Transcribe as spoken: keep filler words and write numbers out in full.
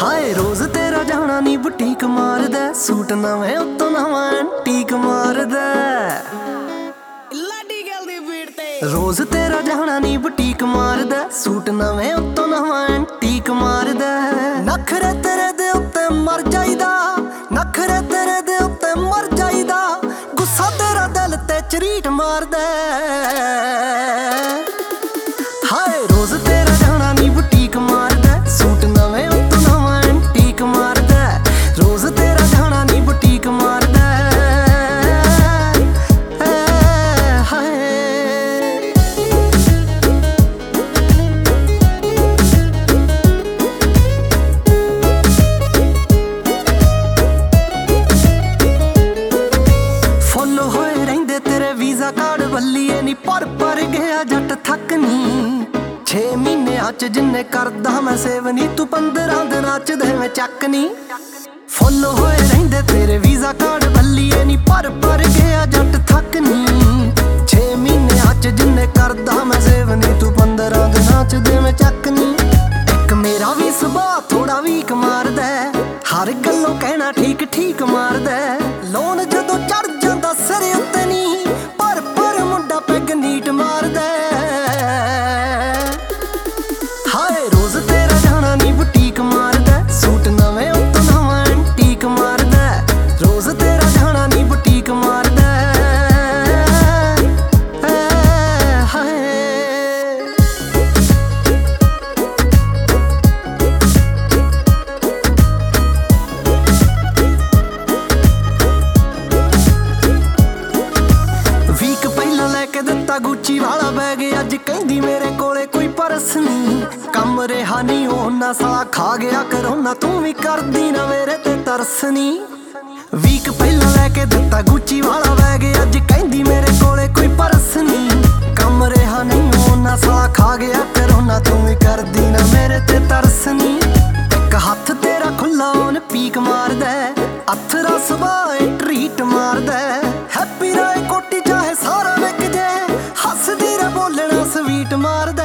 ਹਾਏ ਰੋਜ਼ ਤੇਰਾ ਜਾਣਾ ਨੀ ਬੁਟੀਕ ਮਾਰਦਾ, ਸੂਟ ਨਵੇਂ ਉੱਤੋਂ ਨਵਾਂ ਐਂਟੀਕ ਮਾਰਦਾ। ਲਾਡੀ ਗੱਲ ਦੀ ਬੀਟ ਤੇ ਰੋਜ਼ ਤੇਰਾ ਜਾਣਾ ਨੀ ਬੁਟੀਕ ਮਾਰਦਾ, ਸੂਟ ਨਵੇਂ ਉੱਤੋਂ ਨਵਾਂ ਐਂਟੀਕ ਮਾਰਦਾ। ਨਖਰੇ ਤੇਰੇ ਦੇ ਉੱਤੇ ਮਰ ਜਾਈਦਾ, ਨਖਰੇ ਤੇਰੇ ਦੇ ਉੱਤੇ ਮਰ ਜਾਈਦਾ, ਗੁੱਸਾ ਤੇਰਾ ਦਿਲ ਤੇ ਝਰੀਟ ਮਾਰਦਾ। ਹਾਏ ਰੋਜ਼ ਤੇਰਾ ਜਾਣਾ ਨੀ ਬੁਟੀਕ ਮਾਰਦਾ, ਸੂਟ ਨਵੇਂ ਉੱਤੋਂ ਨਵਾਂ ਐਂਟੀਕ ਮਾਰਦਾ। ਰੋਜ਼ ਤੇਰਾ ਜਾਣਾ ਨੀ ਬੁਟੀਕ ਮਾਰਦਾ। ਫੁੱਲ ਹੋਏ ਰਹਿੰਦੇ ਤੇਰੇ ਵੀਜ਼ਾ ਕਾਰਡ ਵੱਲੀਏ ਨੀ, ਪਰ ਪਰ ਗਿਆ ਜੱਟ ਥੱਕ ਨੀ। ਛੇ ਮਹੀਨਿਆਂ ਚ ਜਿੰਨੇ ਕਰਦਾ ਮੈਂ ਸੇਵ ਨੀ, ਤੂੰ ਪੰਦਰਾਂ ਦਿਨਾਂ ਚ ਦੇਵੇਂ ਚੱਕ ਨੀ। ਫੁੱਲ ਹੋਏ ਰਹਿੰਦੇ ਤੇਰੇ ਵੀਜ਼ਾ ਕਾਰਡ ਵੱਲੀਏ ਨੀ, ਪਰ ਪਰ ਗਿਆ ਜੱਟ ਥੱਕ ਨੀ। ਛੇ ਮਹੀਨਿਆਂ ਚ ਜਿੰਨੇ ਕਰਦਾ ਮੈਂ ਸੇਵ ਨੀ, ਤੂੰ ਪੰਦਰਾਂ ਦਿਨਾਂ ਚ ਦੇਵੇਂ ਚੱਕ ਨੀ। ਇੱਕ ਮੇਰਾ ਵੀ ਸੁਭਾਅ ਥੋੜਾ ਵੀਕ ਮਾਰਦਾ, ਹਰ ਗੱਲੋਂ ਕਹਿਣਾ ਠੀਕ ਠੀਕ ਮਾਰਦਾ। ਲੋਨ ਜਦੋਂ ਚੜ ਜਾਂਦਾ ਸਿਰ ਉੱਤੇ ਨੀ, ਪਰ ਪਰ ਮੁੰਡਾ ਪੈਗ ਨੀਟ ਮਾਰਦਾ। ਹਾਏ ਰੋਜ਼ ਤੇਰਾ ਜਾਣਾ ਨੀ ਬੁਟੀਕ ਮਾਰਦਾ, ਸੂਟ ਨਵੇਂ ਉੱਤੋਂ ਨਵਾਂ ਐਂਟੀਕ ਮਾਰਦਾ। ਰੋਜ਼ ਤੇਰਾ ਜਾਣਾ ਨੀ ਬੁਟੀਕ ਮਾਰਦਾ। ਹਾਏ ਵੀਕ ਪਹਿਲਾਂ ਲੈ ਕੇ ਦਿੱਤਾ ਗੁੱਚੀ ਵਾਲਾ ਬੈਗ, ਅੱਜ ਕਹਿੰਦੀ ਮੇਰੇ ਕੋਲੇ ਕੋਈ ਪਰਸ ਨੀ। ਕੰਮ ਰਿਹਾ ਨੀ ਉਹਨਾਂ ਸਾਲਾ ਖਾ ਗਿਆ ਕਰੋਨਾ, ਤੂੰ ਵੀ ਕਰਦੀ ਨਾ ਮੇਰੇ ਤੇ ਤਰਸ ਨੀ। ਵੀਕ ਪਹਿਲਾਂ ਲੈ ਕੇ ਦਿੱਤਾ ਗੁੱਚੀ ਵਾਲਾ ਬੈਗ, ਅੱਜ ਕਹਿੰਦੀ ਮੇਰੇ ਕੋਲੇ ਕੋਈ ਪਰਸ ਨੀ। ਕੰਮ ਰਿਹਾ ਨਹੀਂ ਉਹਨਾਂ ਸਾਲਾ ਖਾ ਗਿਆ ਕਰੋਨਾ, ਤੂੰ ਵੀ ਕਰਦੀ ਨਾ ਮੇਰੇ ਤੇ ਤਰਸ ਨੀ। ਇੱਕ ਹੱਥ ਤੇਰਾ ਖੁੱਲਾ ਉਹਨ ਪੀਕ ਮਾਰਦਾ, ਅਥਰਾ ਸੁਭਾਅ ਟਰੀਟ ਮਾਰਦਾ। ਹੈਪੀ ਰਾਏ ਕੋਟੀ ਚਾਹੇ ਸਾਰਾ ਵਿਕ ਜੇ, ਹੱਸਦੀ ਰ ਬੋਲਣਾ ਸਵੀਟ ਮਾਰਦਾ।